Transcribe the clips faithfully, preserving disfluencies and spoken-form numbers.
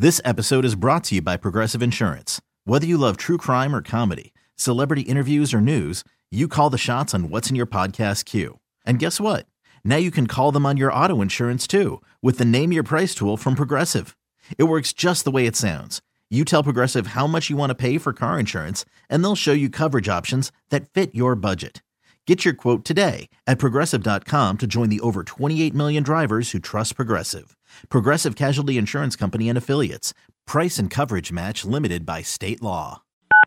This episode is brought to you by Progressive Insurance. Whether you love true crime or comedy, celebrity interviews or news, you call the shots on what's in your podcast queue. And guess what? Now you can call them on your auto insurance too with the Name Your Price tool from Progressive. It works just the way it sounds. You tell Progressive how much you want to pay for car insurance, and they'll show you coverage options that fit your budget. Get your quote today at Progressive dot com to join the over twenty-eight million drivers who trust Progressive. Progressive Casualty Insurance Company and Affiliates. Price and coverage match limited by state law.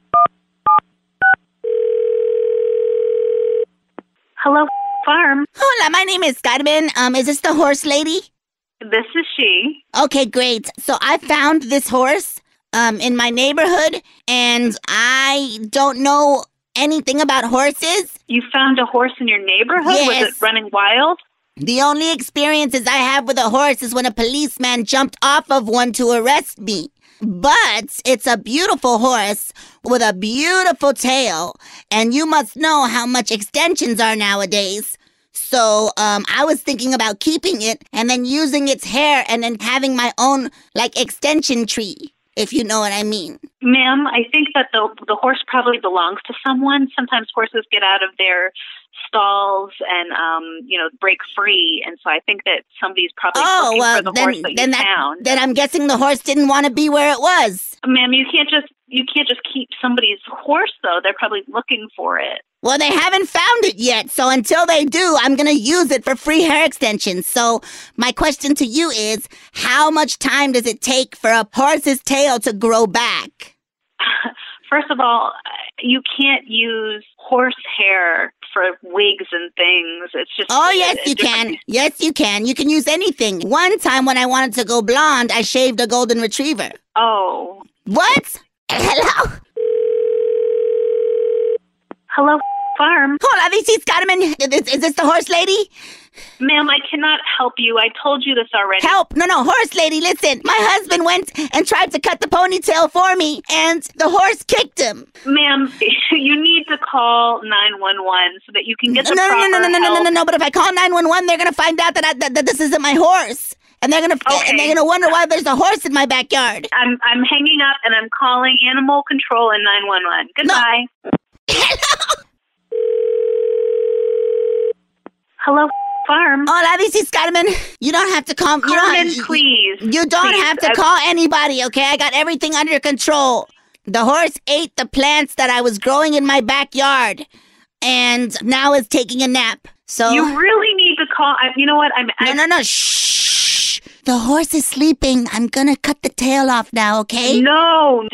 Hello, farm. Hola, my name is Carmen. Um, is this the horse lady? This is she. Okay, great. So I found this horse um in my neighborhood, and I don't know anything about horses. You found a horse in your neighborhood? Yes. Was it running wild? The only experiences I have with a horse is when a policeman jumped off of one to arrest me. But it's a beautiful horse with a beautiful tail, and you must know how much extensions are nowadays. So um, I was thinking about keeping it and then using its hair and then having my own, like, extension tree, if you know what I mean. Ma'am, I think that the the horse probably belongs to someone. Sometimes horses get out of their stalls and, um, you know, break free. And so I think that somebody's probably Oh, looking well, for the then, horse that then, you that, found. then I'm guessing the horse didn't want to be where it was. Ma'am, you can't just you can't just keep somebody's horse, though. They're probably looking for it. Well, they haven't found it yet, so until they do, I'm going to use it for free hair extensions. So my question to you is, how much time does it take for a horse's tail to grow back? First of all, you can't use horse hair for wigs and things. It's just... Oh, yes, a you different- can. Yes, you can. You can use anything. One time when I wanted to go blonde, I shaved a golden retriever. Oh. What? Hello? Hello, farm. Hola, this is Carmen. Is, is this the horse lady? Ma'am, I cannot help you. I told you this already. Help. No, no, horse lady, listen. My husband went and tried to cut the ponytail for me, and the horse kicked him. Ma'am, you need to call nine one one so that you can get the no, proper no, no, no, no, no, help. no, no, no. But if I call nine one one, they're going to find out that, I, that, that this isn't my horse. And they're going to Okay. and they're going to wonder why there's a horse in my backyard. I'm I'm hanging up and I'm calling animal control in nine one one. Goodbye. Hello, farm. Hola, this is Carmen. You don't have to call. You don't Carmen, have, please. You don't Please. have to I- call anybody, okay? I got everything under control. The horse ate the plants that I was growing in my backyard, and now is taking a nap. So You really need to call. I, you know what? I'm. no, I, no, no. Shh. The horse is sleeping. I'm gonna cut the tail off now, okay? No.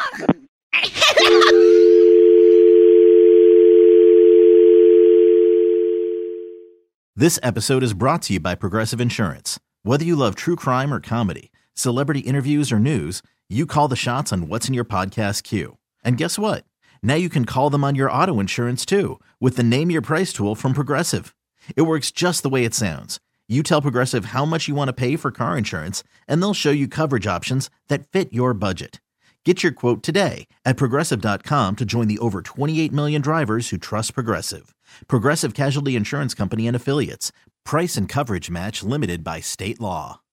This episode is brought to you by Progressive Insurance. Whether you love true crime or comedy, celebrity interviews or news, you call the shots on what's in your podcast queue. And guess what? Now you can call them on your auto insurance too with the Name Your Price tool from Progressive. It works just the way it sounds. You tell Progressive how much you want to pay for car insurance, and they'll show you coverage options that fit your budget. Get your quote today at Progressive dot com to join the over twenty-eight million drivers who trust Progressive. Progressive Casualty Insurance Company and Affiliates. Price and coverage match limited by state law.